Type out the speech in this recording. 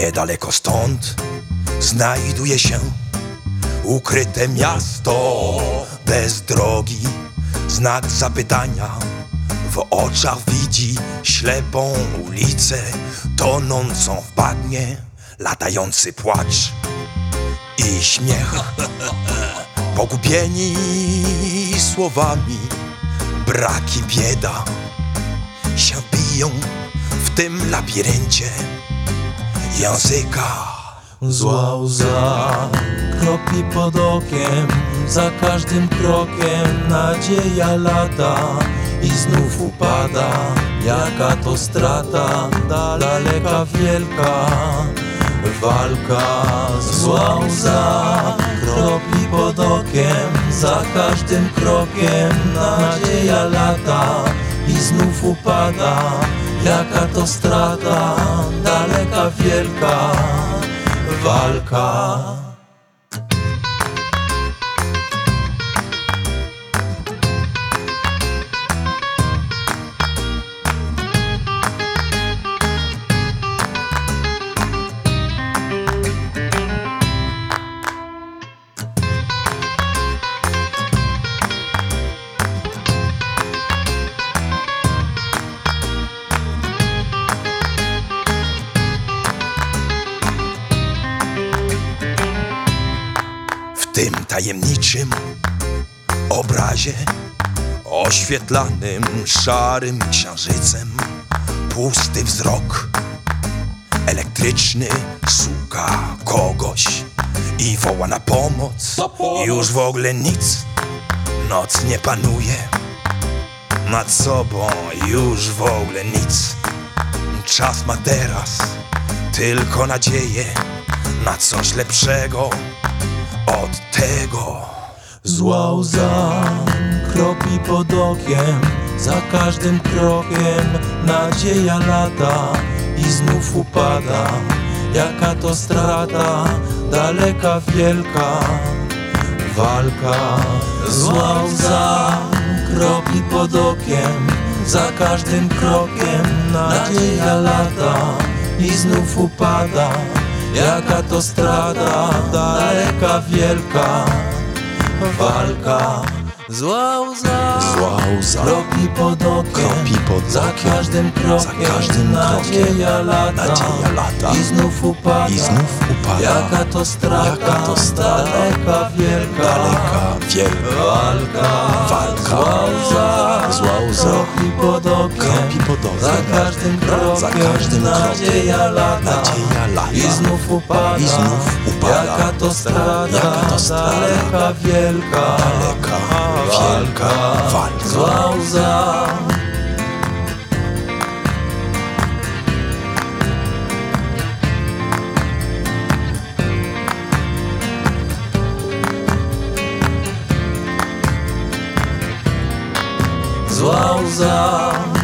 Niedaleko stąd znajduje się ukryte miasto bez drogi. Znak zapytania w oczach widzi ślepą ulicę tonącą w bagnie, latający płacz i śmiech. Pogubieni słowami, brak i bieda się biją w tym labiryncie języka. Zła łza kropi pod okiem, za każdym krokiem nadzieja lata i znów upada. Jaka to strata, daleka wielka walka. Zła łza kropi pod okiem, za każdym krokiem nadzieja lata i znów upada. Jaka to strata, daleka wielka walka. W tym tajemniczym obrazie oświetlanym szarym księżycem pusty wzrok elektryczny szuka kogoś i woła na pomoc. Już w ogóle nic, noc nie panuje nad sobą, już w ogóle nic. Czas ma teraz tylko nadzieję na coś lepszego od tego. Zła łza kropi pod okiem, za każdym krokiem nadzieja lata i znów upada. Jaka to strata, daleka wielka walka. Zła łza kropi pod okiem, za każdym krokiem nadzieja lata i znów upada. Jaka to strata, daleka wielka walka. Zła łza kropi pod okiem, za każdym krokiem nadzieja lata i znów upada. Jaka to strata, daleka wielka walka. Zła łza kropi pod okiem, za każdym krokiem nadzieja lata i znów upada. Jaka to strata, daleka wielka walka. Zła łza. Zła łza